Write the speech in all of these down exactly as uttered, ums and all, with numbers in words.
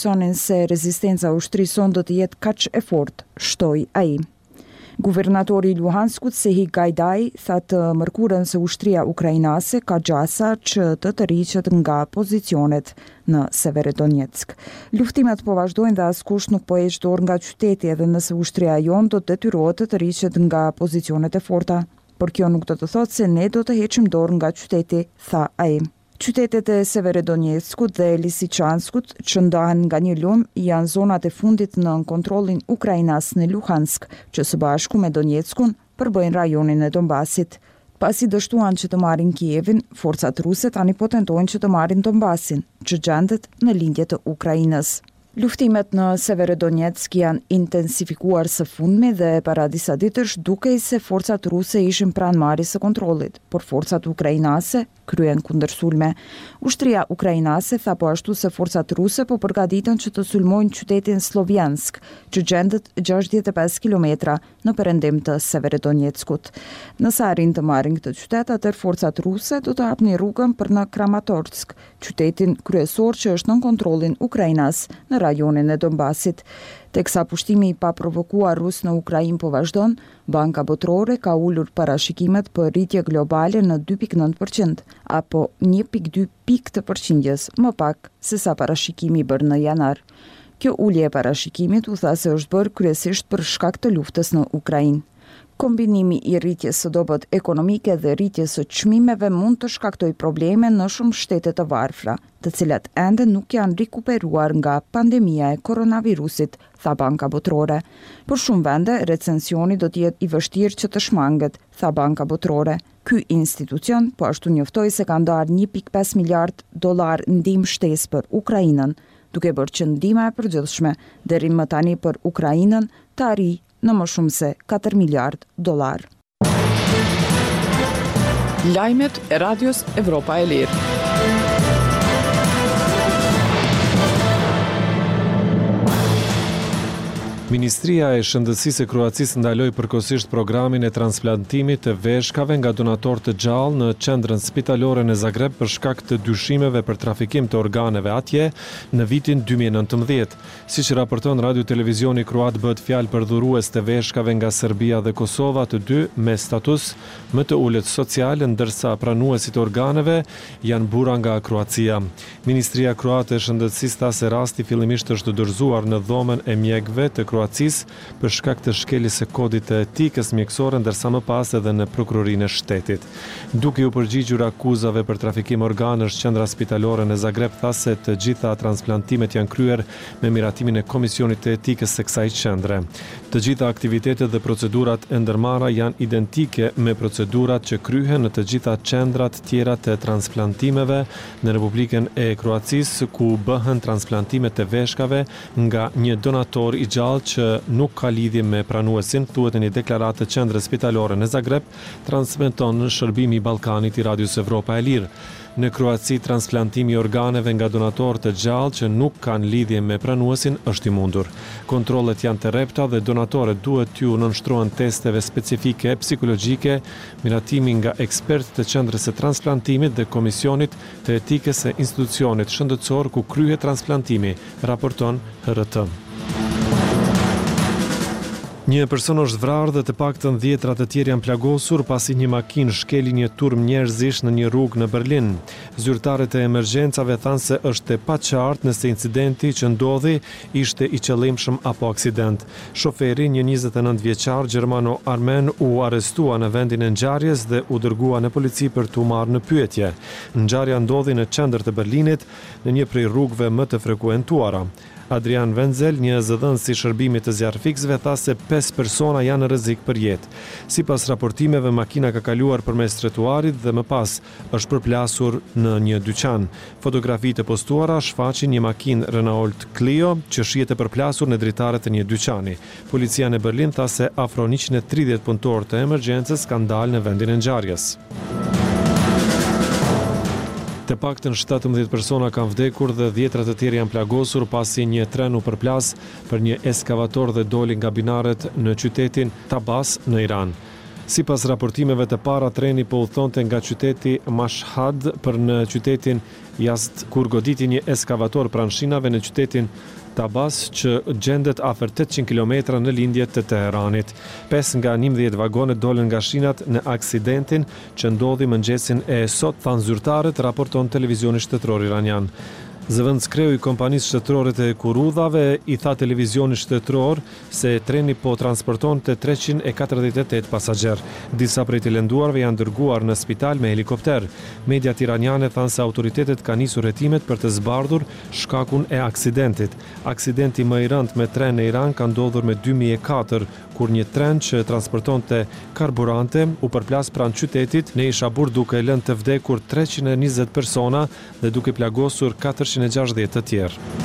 sonin se rezistenca ushtrisë do të jetë kaq e fortë, shtoi ai. Guvernatori i Luhanskut Sehi Gajdai tha të mërkurën se ushtria ukrainase ka gjasa që të të rriqet nga pozicionet në Severodonetsk. Luftimet po vazhdojnë dhe askush nuk po heq dorë nga qyteti edhe nëse ushtria jon do të detyrohet të rriqet nga pozicionet e forta. Por kjo nuk do të thotë se ne do të heqim dorë nga qyteti, tha ai. Qytetet e Severodonetskut dhe Lisichanskut që ndahen nga një lum janë zonat e fundit në kontrollin ukrainas në Luhansk, që së bashku me Donetskun përbëjnë rajonin e Donbasit. Pasi dështuan që të marrin Kievin, forcat ruse tani po tentojnë që të marrin Donbasin, që gjendet në lindje të Ukrainës. Luftimet në Severodonetsk janë intensifikuar së fundmi dhe para disa ditësh dukej se forcat ruse ishin pranë marrjes së kontrollit, por forcat ukrainase kryen kundërsulme. Ushtria ukrainase tha po ashtu se forcat ruse po përgatiten që të sulmojnë qytetin Slovjansk, që gjendet gjashtëdhjetë e pesë kilometra në perëndim të Severodonetskut. Nëse arrin të marrin këtë qytet, atëherë forcat ruse do të hapnin rrugën për në Kramatorsk, qytetin kryesor që është nën kontrollin ukrainas në rajonin e Donbasit. Teksa pushtimi i paprovokuar rus në Ukrainë po vazhdon, Banka Botërore ka ulur parashikimet për rritje globale në dy pikë nëntë përqind, apo një pikë dy pikë të përqindjes, më pak se sa parashikimi i bërë në janar. Kjo ulje e parashikimit u tha se është bërë kryesisht për shkak të luftës në Ukrainë. Kombinimi i rritjes së dobët ekonomike dhe rritjes së çmimeve mund të shkaktojë probleme në shumë shtete të varfra, të cilat ende nuk janë rikuperuar nga pandemia e koronavirusit, tha Banka Botërore. Për shumë vende, recensioni do të jetë i vështirë që të shmanget, tha Banka Botërore. Ky institucion po ashtu njoftoi se ka ndarë një pikë pesë miliard dollar ndihmë shtesë për Ukrainën, duke bërë që ndihma e përgjithshme deri më tani për Ukrainën të arrijë në më shumë se katër miliard dollar. Lajmet e Radios Evropa e Lirë. Ministria e Shëndetësisë e Kroacisë ndaloi përkohësisht programin e transplantimit të veshkave nga donator të gjallë në qendrën spitalore në Zagreb për shkak të dyshimeve për trafikim të organeve atje në vitin dy mijë e nëntëmbëdhjetë. Siç raporton Radio Televizioni Kroat, bëhet fjalë për dhurues të veshkave nga Serbia dhe Kosova, të dy me status më të ulët social, ndërsa pranuesit e organeve janë burra nga Kroacia. Ministria kroate e Shëndetësisë tha se rasti fillimisht është dorëzuar në dhomën e mjekëve të Kroacisë për shkak të shkeljes së kodit të etikës mjekësore, ndërsa më pas edhe në prokurorinë e shtetit. Duke u përgjigjur akuzave për trafikim organësh, qendra spitalore në Zagreb tha se të gjitha transplantimet janë kryer me miratimin e Komisionit të Etikës së kësaj qendre. Të gjitha aktivitetet dhe procedurat e ndërmarra janë identike me procedurat që kryhen në të gjitha qendrat tjera të transplantimeve në Republikën e Kroacisë, ku bëhen transplantimet të veshkave nga një donator i gjallë që nuk ka lidhje me pranuesin, thuhet në një deklaratë të qendrës spitalore në Zagreb, transmeton shërbimi i Ballkanit i Radios Evropa e Lirë. Në Kroaci, transplantimi i organeve nga donatorë të gjallë që nuk kanë lidhje me pranuesin është i mundur. Kontrollet janë të rrepta dhe donatorët duhet t'ju nënshtrohen testeve specifike psikologjike, miratimi nga ekspertë të qendrës së transplantimit dhe Komisionit të Etikës së institucionit shëndetësor ku kryhet transplantimi, raporton H R T. Një person është vrarë dhe të paktën dhjetra të tjerë janë plagosur pasi një makinë shkeli një turm njerëzish në një rrugë në Berlin. Zyrtarët e emergjencave thanë se është e paqartë nëse incidenti që ndodhi ishte i qëllimshëm apo aksident. Shoferi, një njëzet e nëntë vjeçar gjermano-armen, u arrestua në vendin e ngjarjes dhe u dërgua në polici për t'u marrë në pyetje. Ngjarja ndodhi në qendër të Berlinit, në një prej rrugëve më të frekuentuara. Adrian Wenzel, një zëdhënës i shërbimit të zjarrfiksve, tha se pesë persona janë në rrezik për jetë. Sipas raportimeve, makina ka kaluar përmes trotuarit dhe më pas është përplasur në një dyqan. Fotografitë e postuara shfaqin një makinë Renault Clio që shihet e përplasur në dritaret e një dyqani. Policia në Berlin tha se afro njëqind e tridhjetë punëtorë të emergjencës kanë dalë në vendin e ngjarjes. Të paktën shtatëmbëdhjetë persona kanë vdekur dhe dhjetra të tjerë janë plagosur pasi një tren u përplas për një eskavator dhe doli nga binaret në qytetin Tabas në Iran. Sipas raportimeve të para, treni po udhëtonte nga qyteti Mashhad për në qytetin Yazd kur goditi një eskavator pranë shinave në qytetin Tabas që gjendet afër tetëqind kilometra në lindje të Teheranit. pesë nga njëmbëdhjetë vagonet dolën nga shinat në aksidentin që ndodhi mëngjesin e sot, thanë zyrtarët, raporton televizioni shtetëror iranian. Zëvendëskreu i kompanisë shtetërore të kurudhave i tha televizioni shtetëror se treni po transportonte treqind e katërdhjetë e tetë pasagjer. Disa prej të lënduarve janë dërguar në spital me helikopter. Mediat iraniane thanë se autoritetet kanë nisur hetimet për të zbardhur shkakun e aksidentit. Aksidenti më i rënd me tren në Iran ka ndodhur me dy mijë e katër, kur një tren që transportonte karburante u përplas pranë qytetit në Ishabur duke lënë të vdekur treqind e njëzet persona dhe duke plagosur katërqind e gjashtëdhjetë të tjerë.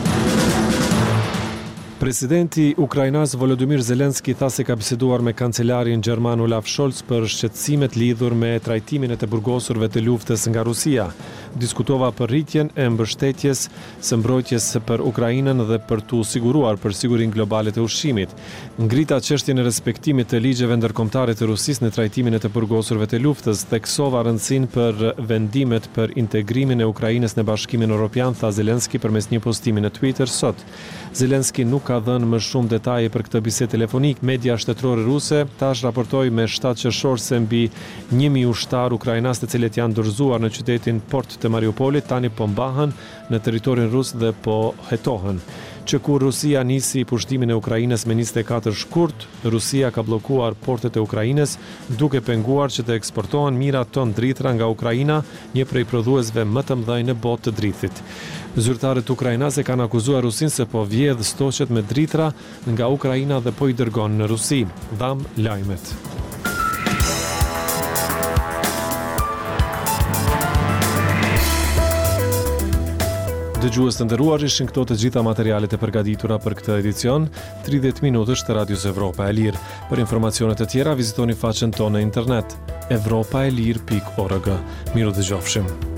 Presidenti ukrainas Volodymyr Zelenski tha se ka biseduar me kancelarin gjerman Olaf Scholz për shqetësimet lidhur me trajtimin e të burgosurve të luftës nga Rusia. Diskutova për rritjen e mbështetjes së mbrojtjes për Ukrainën dhe për t'u siguruar për sigurinë globale të ushqimit. Ngrita çështjen e respektimit të ligjeve ndërkombëtare të Rusisë në trajtimin e të burgosurve të luftës, theksova rëndësinë për vendimet për integrimin e Ukrainës në Bashkimin Evropian, tha Zelenski përmes një postimi në Twitter sot. Zelenski nuk ka dhënë më shumë detaje për këtë bisedë telefonik. Media shtetërore ruse tash raportoi me shtatë qershor se mbi një mijë ushtar ukrainas të cilët janë dorëzuar në qytetin port të Mariupolit tani po mbahen në territorin rus dhe po hetohen. Që kur Rusia nisi pushtimin e Ukrainës me njëzet e katër shkurt, Rusia ka bllokuar portet e Ukrainës duke penguar që të eksportohen mijëra ton drithra nga Ukraina, një prej prodhuesve më të mëdhenj në botë të drithit. Zyrtarët ukrainase kanë akuzuar Rusinë se po vjedh stoqet me drithra nga Ukraina dhe po i dërgon në Rusi. Dham lajmet. Dëgjues të nderuar, ishin këto të gjitha materialet e përgatitura për këtë edicion, tridhjetë minutësh të Radios Evropa e Lirë. Për informacione të tjera vizitoni faqen tonë në internet evropaelir pikë org. Miru dëgjofshim.